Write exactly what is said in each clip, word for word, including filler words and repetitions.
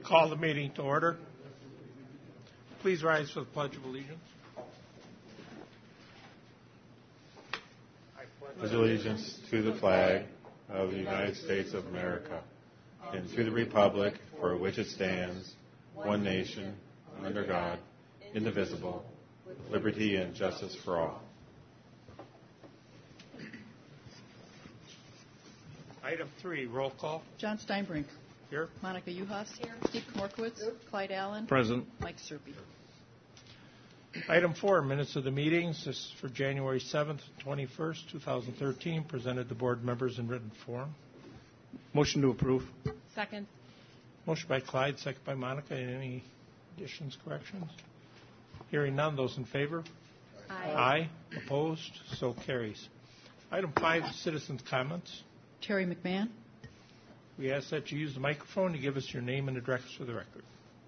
Call the meeting to order. Please rise for the Pledge of Allegiance. I pledge allegiance to the flag of the United States of America and to the republic for which it stands, one nation, under God, indivisible, with liberty and justice for all. Item three, roll call. John Steinbrink. Here. Monica Uhas. Here. Steve Komorkowitz. Here. Clyde Allen. Present. Mike Serpy. Item four, minutes of the meetings. This is for January seventh, twenty-first, twenty thirteen, presented to board members in written form. Motion to approve. Second. Motion by Clyde, second by Monica. Any additions, corrections? Hearing none, those in favor? Aye. Aye. Opposed? So carries. Item five, citizens' comments. Terry McMahon. We ask that you use the microphone to give us your name and address for the record.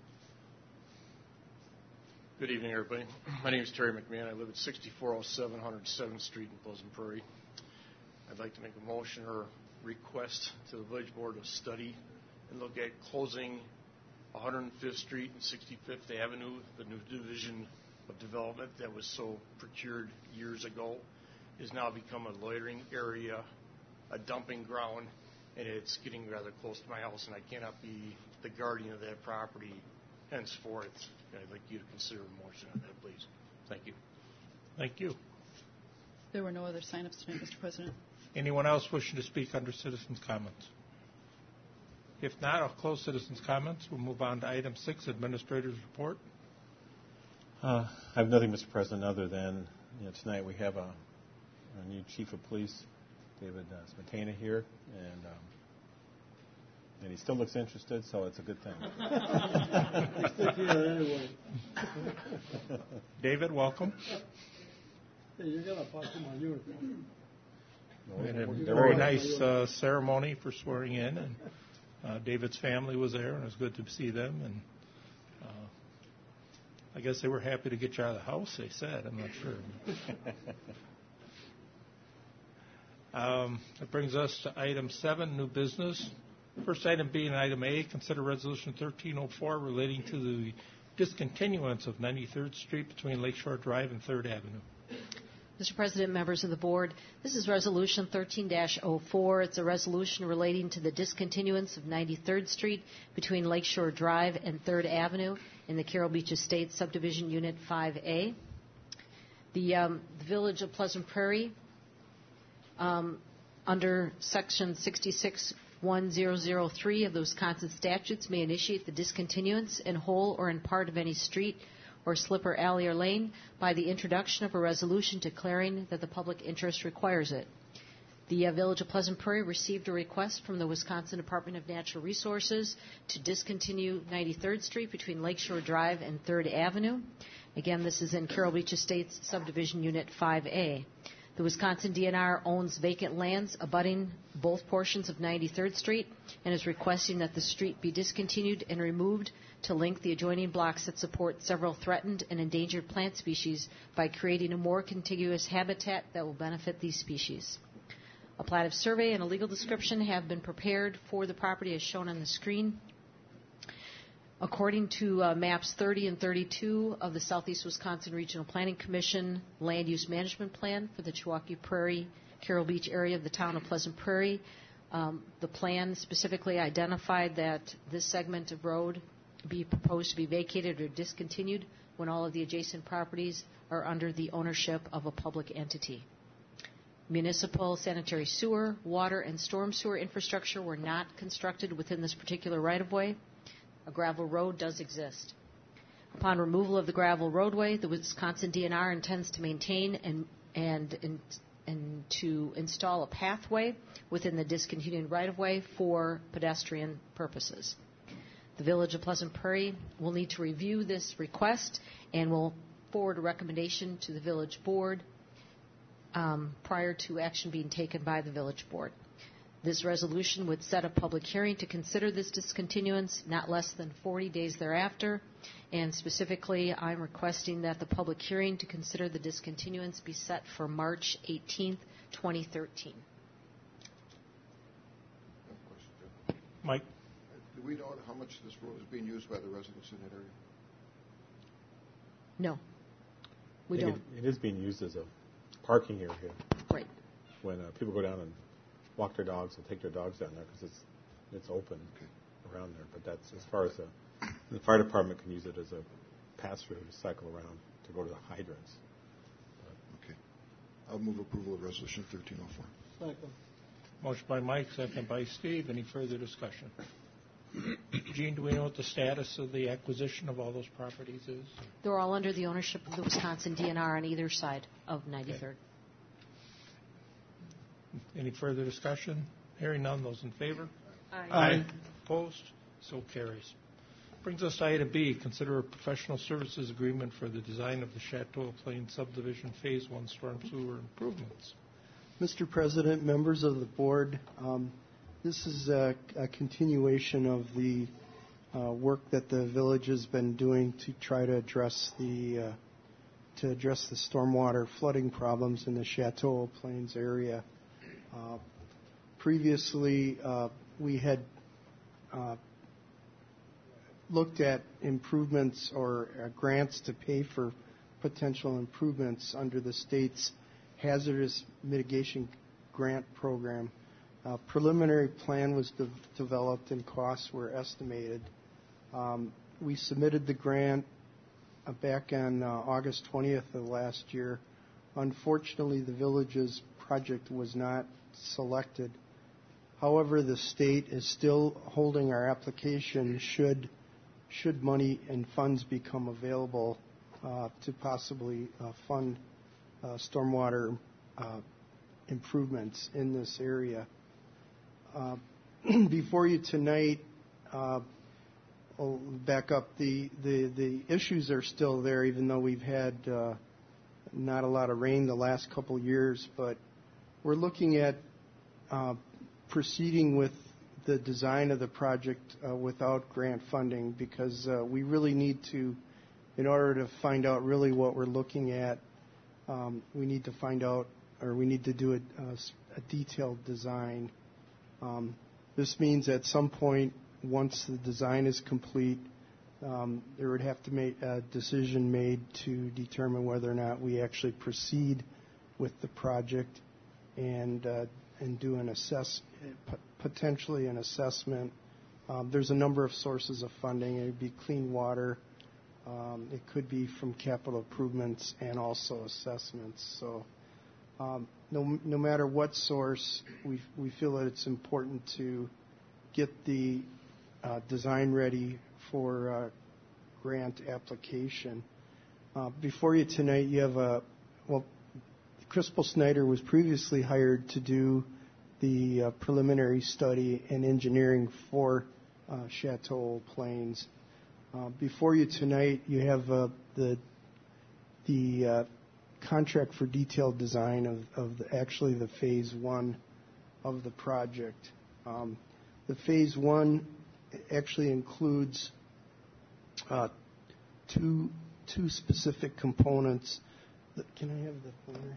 Good evening, everybody. My name is Terry McMahon. I live at sixty-four oh seven one hundred seventh Street in Pleasant Prairie. I'd like to make a motion or request to the village board to study and look at closing one hundred fifth Street and sixty-fifth Avenue, the new division of development that was so procured years ago, has now become a loitering area, a dumping ground, and it's getting rather close to my house, and I cannot be the guardian of that property henceforth. I'd like you to consider a motion on that, please. Thank you. Thank you. There were no other sign-ups tonight, Mister President. Anyone else wishing to speak under citizens' comments? If not, I'll close citizens' comments. We'll move on to item six, administrator's report. Uh, I have nothing, Mister President, other than you know, tonight we have a, a new chief of police, David uh, Smetana, here, and um, and he still looks interested, so it's a good thing. Stick here anyway. David, welcome. Hey, you're gonna put in my uniform. We had a very nice uh, ceremony for swearing in, and uh, David's family was there, and it was good to see them. And uh, I guess they were happy to get you out of the house, they said. I'm not sure. um, that brings us to item seven, new business. First item being item A, consider resolution thirteen oh four relating to the discontinuance of ninety-third Street between Lakeshore Drive and third Avenue. Mister President, members of the board, this is resolution thirteen dash oh four. It's a resolution relating to the discontinuance of ninety-third Street between Lakeshore Drive and third Avenue in the Carroll Beach Estates Subdivision Unit five A. The, um, the Village of Pleasant Prairie, um, under Section sixty-six one thousand three of the Wisconsin statutes, may initiate the discontinuance in whole or in part of any street or slip or alley or lane by the introduction of a resolution declaring that the public interest requires it. The uh, Village of Pleasant Prairie received a request from the Wisconsin Department of Natural Resources to discontinue ninety-third Street between Lakeshore Drive and third Avenue. Again, this is in Carroll Beach Estates Subdivision Unit five A. The Wisconsin D N R owns vacant lands abutting both portions of ninety-third Street and is requesting that the street be discontinued and removed to link the adjoining blocks that support several threatened and endangered plant species by creating a more contiguous habitat that will benefit these species. A plat of survey and a legal description have been prepared for the property as shown on the screen. According to uh, maps thirty and thirty-two of the Southeast Wisconsin Regional Planning Commission Land Use Management Plan for the Chewauquee Prairie, Carroll Beach area of the town of Pleasant Prairie, um, the plan specifically identified that this segment of road be proposed to be vacated or discontinued when all of the adjacent properties are under the ownership of a public entity. Municipal sanitary sewer, water, and storm sewer infrastructure were not constructed within this particular right-of-way. A gravel road does exist. Upon removal of the gravel roadway, the Wisconsin D N R intends to maintain and and, and, and to install a pathway within the discontinued right-of-way for pedestrian purposes. The Village of Pleasant Prairie will need to review this request and will forward a recommendation to the village board um, prior to action being taken by the village board. This resolution would set a public hearing to consider this discontinuance not less than forty days thereafter, and specifically I'm requesting that the public hearing to consider the discontinuance be set for March eighteenth, twenty thirteen. Mike? Do we know how much this road is being used by the residents in that area? No, we I think don't. It, it is being used as a parking area. Right. When uh, people go down and walk their dogs, they'll take their dogs down there because it's it's open okay. around there. But that's as far as the, the fire department can use it as a pass-through to cycle around to go to the hydrants. But, okay. I'll move approval of Resolution thirteen oh four. Second. Motion by Mike, second by Steve. Any further discussion? Gene, do we know what the status of the acquisition of all those properties is? They're all under the ownership of the Wisconsin D N R on either side of ninety-third. Okay. Any further discussion? Hearing none, those in favor? Aye. Aye. Opposed? So carries. Brings us to item B, consider a professional services agreement for the design of the Chateau Plains subdivision Phase One storm sewer improvements. Mister President, members of the board, um, this is a, a continuation of the uh, work that the village has been doing to try to address the uh, to address the stormwater flooding problems in the Chateau Plains area. Uh, previously, uh, we had uh, looked at improvements or uh, grants to pay for potential improvements under the state's hazardous mitigation grant program. A preliminary plan was de- developed and costs were estimated. Um, we submitted the grant uh, back on uh, August twentieth of last year. Unfortunately, the village's project was not selected. However, the state is still holding our application should should money and funds become available uh, to possibly uh, fund uh, stormwater uh, improvements in this area. Uh, before you tonight, uh, I'll back up. The, the, the issues are still there, even though we've had uh, not a lot of rain the last couple years. But we're looking at uh, proceeding with the design of the project uh, without grant funding because uh, we really need to, in order to find out really what we're looking at, um, we need to find out, or we need to do a, a, a detailed design. Um, this means at some point, once the design is complete, um, there would have to be a decision made to determine whether or not we actually proceed with the project and uh, and do an assess, potentially an assessment. Um, there's a number of sources of funding. It would be clean water. Um, it could be from capital improvements and also assessments. So. Um, no, no matter what source, we, we feel that it's important to get the uh, design ready for uh, grant application. Uh, before you tonight, you have a, well, Crispell Snyder was previously hired to do the uh, preliminary study and engineering for uh, Chateau Plains. Uh, before you tonight, you have uh, the the uh, contract for detailed design of, of the, actually the phase one of the project. Um, the phase one actually includes uh, two two specific components. Can I have the pointer?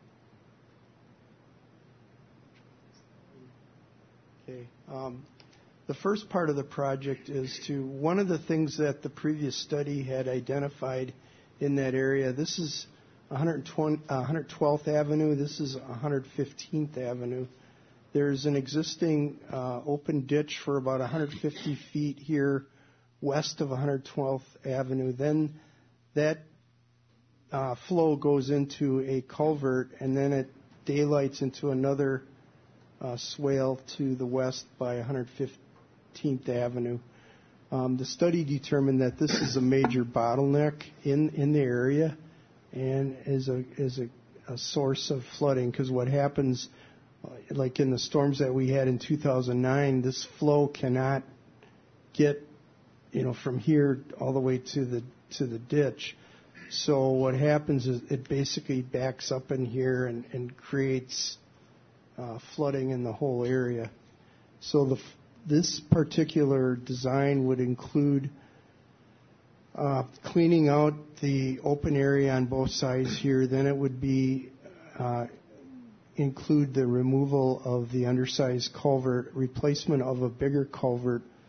Okay. Um, the first part of the project is to one of the things that the previous study had identified in that area. This is one hundred twelfth Avenue. This is one hundred fifteenth Avenue. There's an existing uh, open ditch for about one hundred fifty feet here west of one hundred twelfth Avenue. Then that uh, flow goes into a culvert, and then it daylights into another uh, swale to the west by one hundred fifteenth Avenue. Um, the study determined that this is a major bottleneck in, in the area and is a is a, a source of flooding, because what happens, like in the storms that we had in two thousand nine, this flow cannot get, you know, from here all the way to the to the ditch. So what happens is it basically backs up in here and, and creates uh, flooding in the whole area. So the this particular design would include Uh, cleaning out the open area on both sides here. Then it would be uh, include the removal of the undersized culvert, replacement of a bigger culvert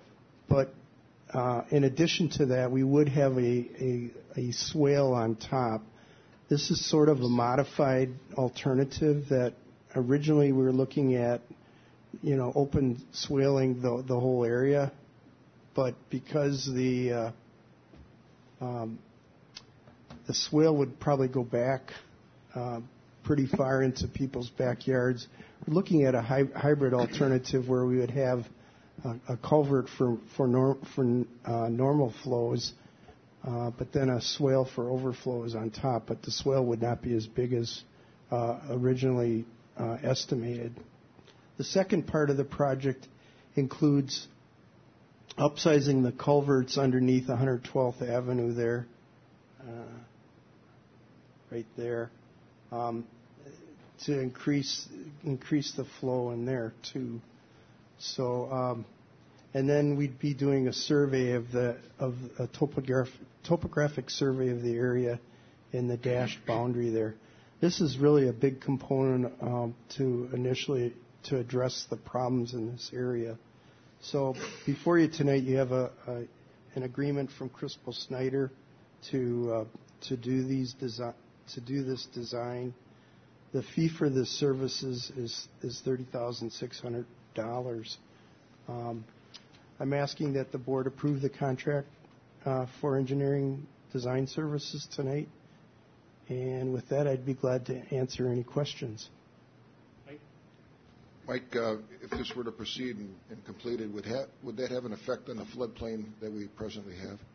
but uh, in addition to that, we would have a, a, a swale on top. This is sort of a modified alternative that originally we were looking at, you know, open swaling the, the whole area, but because the uh, um, the swale would probably go back uh, pretty far into people's backyards, we're looking at a hy- hybrid alternative where we would have a, a culvert for for, nor- for uh, normal flows, uh, but then a swale for overflows on top. But the swale would not be as big as uh, originally uh, estimated. The second part of the project includes upsizing the culverts underneath one hundred twelfth Avenue there, uh, right there, um, to increase increase the flow in there too. So, um, and then we'd be doing a survey of the of a topograph, topographic survey of the area in the dashed boundary there. This is really a big component um, to initially to address the problems in this area. So before you tonight, you have a, a an agreement from Crispell Snyder to uh, to do these desi- to do this design. The fee for this services is is thirty thousand six hundred dollars. Um, I'm asking that the board approve the contract uh, for engineering design services tonight. And with that, I'd be glad to answer any questions. Mike, uh, if this were to proceed and, and completed, would, ha- would that have an effect on the floodplain that we presently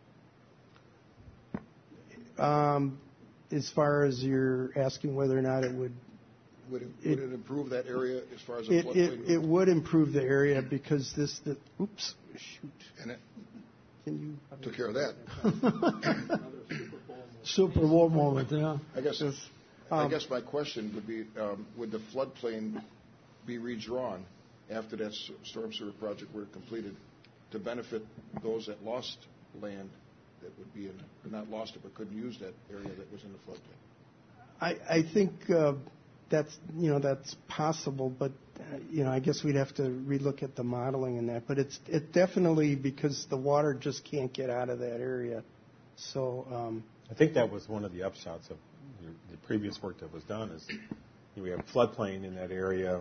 have? Um, as far as you're asking whether or not it would... Would it, would it, it improve that area as far as the it, floodplain? It, it would improve the area because this... The, oops, shoot. And it Can you... took care of that. Super Bowl moment, yeah. I guess, um, I guess my question would be, um, would the floodplain be redrawn after that s- storm sewer project were completed to benefit those that lost land that would be in, or not lost it, but couldn't use that area that was in the floodplain? I, I think uh, that's, you know, that's possible, but, uh, you know, I guess we'd have to relook at the modeling in that. But it's it definitely because the water just can't get out of that area. So... Um, I think that was one of the upshots of the, the previous work that was done is you know, we have floodplain in that area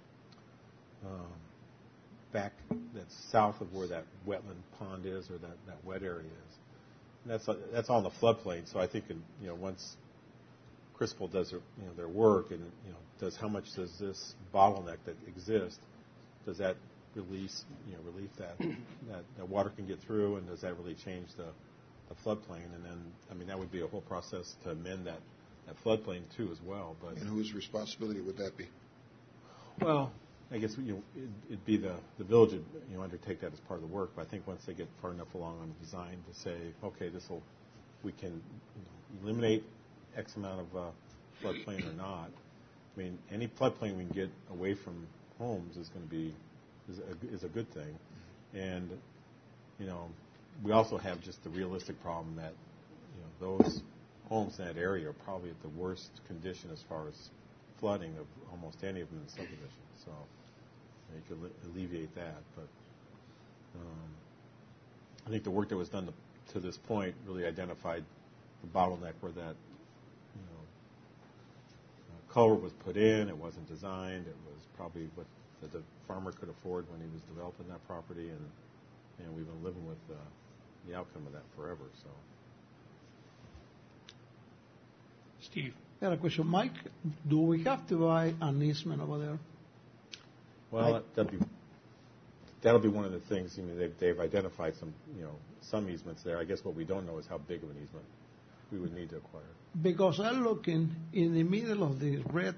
um, back that's south of where that wetland pond is or that, that wet area is. And that's that's all in the floodplain. So I think in, you know once Crispell does their, you know their work and you know does how much does this bottleneck that exists, does that release you know relieve that that, that water can get through, and does that really change the the floodplain? And then, I mean, that would be a whole process to amend that, that floodplain too as well. But And whose responsibility would that be? well, I guess you know, it'd, it'd be the, the village would you know undertake that as part of the work. But I think once they get far enough along on the design to say, okay, this will we can you know, eliminate X amount of uh, floodplain or not. I mean, any floodplain we can get away from homes is going to be is a, is a good thing, and you know. We also have just the realistic problem that you know those homes in that area are probably at the worst condition as far as flooding of almost any of them in the subdivision. So you, know, you could li- alleviate that. But um, I think the work that was done to, to this point really identified the bottleneck where that you know uh, culvert was put in. It wasn't designed. It was probably what the, the farmer could afford when he was developing that property, and and we've been living with uh, the outcome of that forever. So, Steve. I got a question. Mike, do we have to buy an easement over there? well, I, that'll be that'll be one of the things. I mean, they've, they've identified some, you know, some easements there. I guess what we don't know is how big of an easement we would need to acquire. Because I'm looking in the middle of the red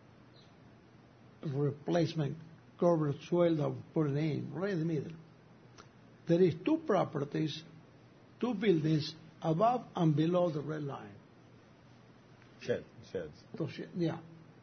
replacement covered soil that we put it in, right in the middle. There is two properties, two buildings above and below the red line. Shed, sheds. So, yeah.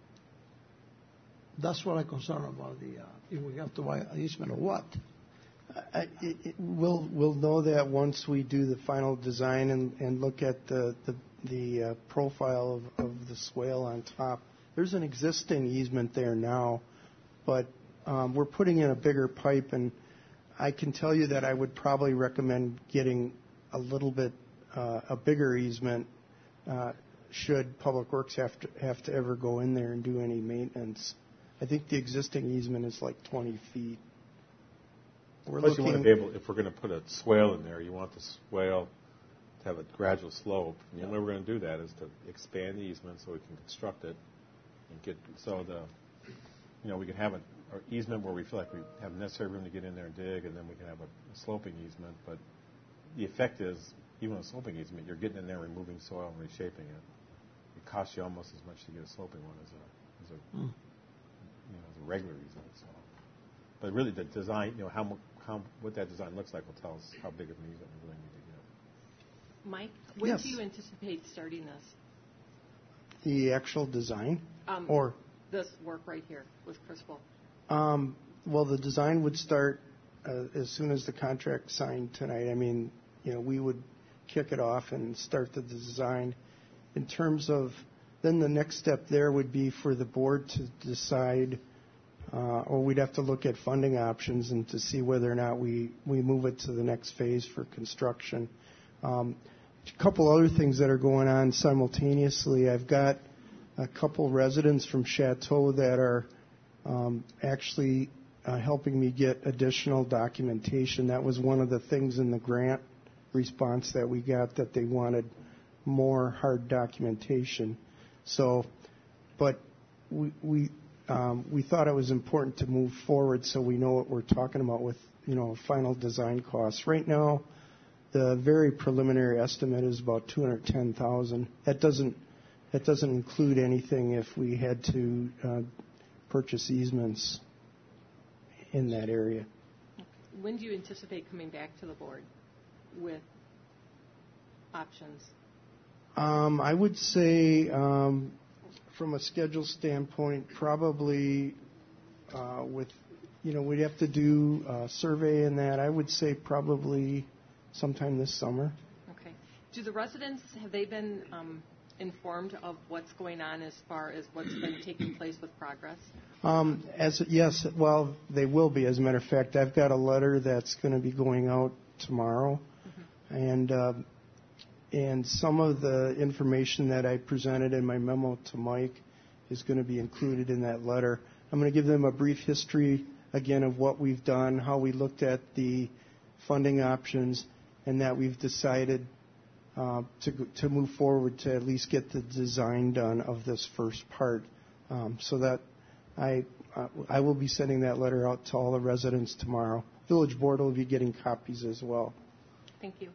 That's what I'm concerned about, the, uh, if we have to buy an easement or what. I, it, it, we'll we'll know that once we do the final design and, and look at the the, the uh, profile of, of the swale on top. There's an existing easement there now, but um, we're putting in a bigger pipe, and I can tell you that I would probably recommend getting a little bit uh, a bigger easement uh, should Public Works have to have to ever go in there and do any maintenance. I think the existing easement is like twenty feet. We're Plus, looking, you want to be able, if we're going to put a swale in there, you want the swale to have a gradual slope. And the only way we're going to do that is to expand the easement so we can construct it and get so the, you know, we can have an easement where we feel like we have necessary room to get in there and dig, and then we can have a, a sloping easement. But the effect is, even with a sloping easement, you're getting in there, removing soil and reshaping it. It costs you almost as much to get a sloping one as a, as a mm. you know, as a regular easement. So, but really, the design, you know, how how what that design looks like will tell us how big of an easement we really need to get. Mike, when yes. do you anticipate starting this? The actual design, um, or this work right here with Crispo? Um, well, the design would start uh, as soon as the contract signed tonight. I mean, you know, we would kick it off and start the design. In terms of, then the next step there would be for the board to decide, uh, or we'd have to look at funding options and to see whether or not we, we move it to the next phase for construction. Um, a couple other things that are going on simultaneously. I've got a couple residents from Chateau that are Um, actually uh, helping me get additional documentation. That was one of the things in the grant response that we got, that they wanted more hard documentation. So, but we we, um, we thought it was important to move forward so we know what we're talking about with, you know, final design costs. Right now, the very preliminary estimate is about two hundred ten thousand dollars. That doesn't that doesn't include anything if we had to uh, purchase easements in that area. When do you anticipate coming back to the board with options? Um, I would say, um, from a schedule standpoint, probably uh, with, you know, we'd have to do a survey in that. I would say probably sometime this summer. Okay. Do the residents, have they been um, informed of what's going on as far as what's been taking place with progress? Um, as yes, well, they will be. As a matter of fact, I've got a letter that's going to be going out tomorrow, mm-hmm. and uh, and some of the information that I presented in my memo to Mike is going to be included in that letter. I'm going to give them a brief history again of what we've done, how we looked at the funding options, and that we've decided Uh, to to move forward to at least get the design done of this first part, um, so that I uh, I will be sending that letter out to all the residents tomorrow. Village Board will be getting copies as well. Thank you.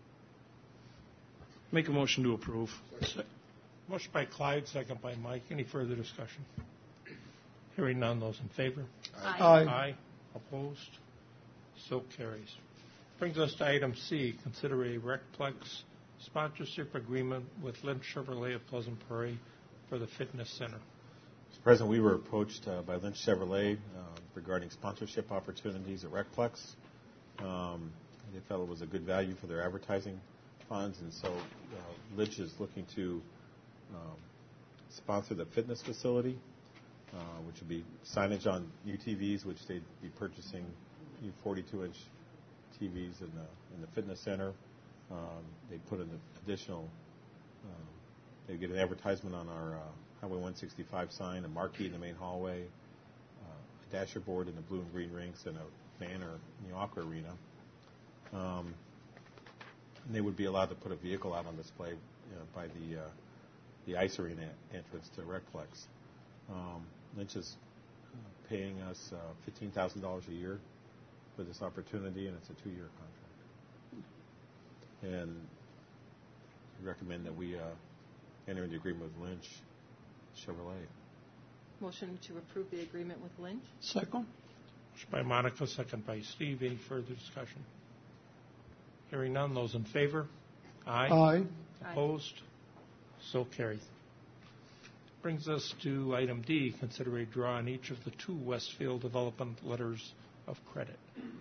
Make a motion to approve. Motion by Clyde, second by Mike. Any further discussion? Hearing none, those in favor? Aye. Aye. Aye. Opposed? So carries. Brings us to item C, consider a Recplex sponsorship agreement with Lynch Chevrolet of Pleasant Prairie for the fitness center. Mister President, we were approached uh, by Lynch Chevrolet uh, regarding sponsorship opportunities at Recplex. Um, they felt it was a good value for their advertising funds, and so uh, Lynch is looking to um, sponsor the fitness facility, uh, which would be signage on U T Vs, which they'd be purchasing forty-two inch T Vs in the in the fitness center. Um, they put an additional, um, they get an advertisement on our uh, Highway one sixty-five sign, a marquee in the main hallway, uh, a dasher board in the blue and green rinks, and a banner in the Aqua Arena. Um, and they would be allowed to put a vehicle out on display, you know, by the uh, the ice arena entrance to Recplex. Um, Lynch is uh, paying us uh, fifteen thousand dollars a year for this opportunity, and it's a two-year contract. And I recommend that we uh, enter into agreement with Lynch Chevrolet. Motion to approve the agreement with Lynch. Second. Motion by Monica, second by Steve. Any further discussion? Hearing none, those in favor? Aye. Aye. Opposed? So carried. Brings us to item D, consider a draw on each of the two Westfield Development letters of credit.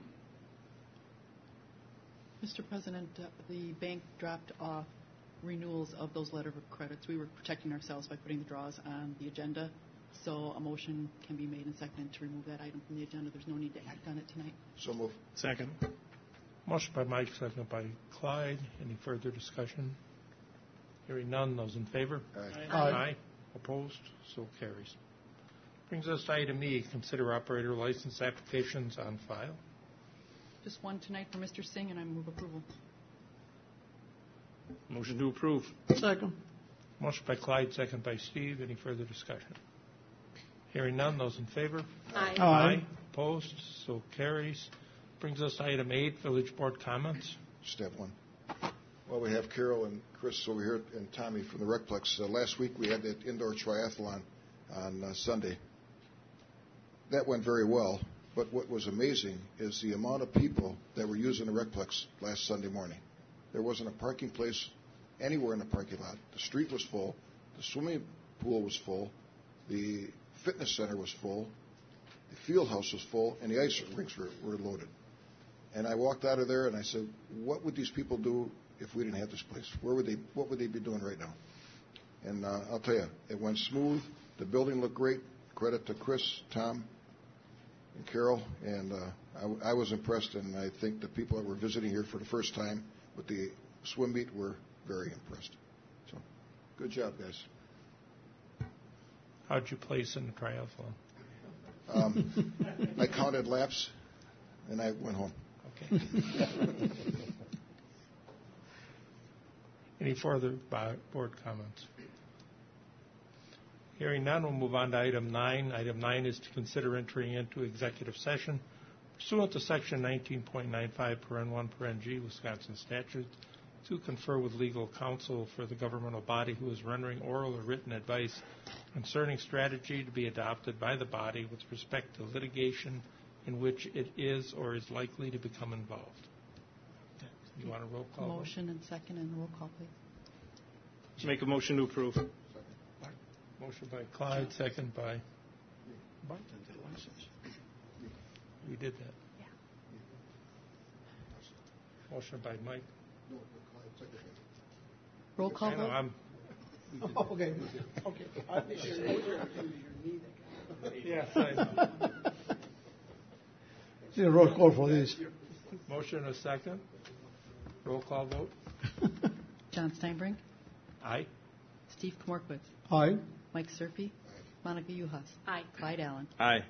Mister President, uh, the bank dropped off renewals of those letter of credits. We were protecting ourselves by putting the draws on the agenda. So a motion can be made and seconded to remove that item from the agenda. There's no need to act on it tonight. So move. Second. Motion by Mike, second by Clyde. Any further discussion? Hearing none. Those in favor? Aye. Aye. Aye. Opposed? So carries. Brings us to item E, consider operator license applications on file. Just one tonight for Mister Singh, and I move approval. Motion to approve. Second. Motion by Clyde, second by Steve. Any further discussion? Hearing none. Those in favor? Aye. Aye. Opposed? So carries. Brings us to item eight, village board comments. Step one. Well, we have Carol and Chris over here and Tommy from the Recplex. Uh, last week we had that indoor triathlon on uh, Sunday. That went very well, but what was amazing is the amount of people that were using the Recplex last Sunday morning. There wasn't a parking place anywhere in the parking lot. The street was full. The swimming pool was full. The fitness center was full. The field house was full, and the ice rinks were, were loaded. And I walked out of there and I said, what would these people do if we didn't have this place? Where would they, what would they be doing right now? And uh, I'll tell you, it went smooth. The building looked great. Credit to Chris, Tom, and Carol. And uh, I, I was impressed, and I think the people that were visiting here for the first time with the swim meet were very impressed. So, good job, guys. How'd you place in the triathlon? Um, I counted laps, and I went home. Okay. Any further board comments? Hearing none, we'll move on to item nine. Item nine is to consider entering into executive session pursuant to section nineteen point nine five, paren one, paren G, Wisconsin statute, to confer with legal counsel for the governmental body who is rendering oral or written advice concerning strategy to be adopted by the body with respect to litigation in which it is or is likely to become involved. You want a roll call? Motion and second and roll call, please. Make a motion to approve. Motion by Clyde, second by. We did that. Yeah. Motion by Mike. Roll call I know, vote? I'm, Okay. Okay. yes, I know. Need a roll call for this. Motion a second. Roll call vote. John Steinbrink, Aye. Steve Komorkowitz, Aye. Mike Serpy, Monica Uhas. Aye. Clyde Allen. Aye.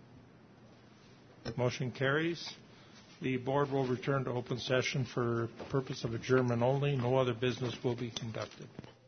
Motion carries. The board will return to open session for purpose of adjournment only. No other business will be conducted.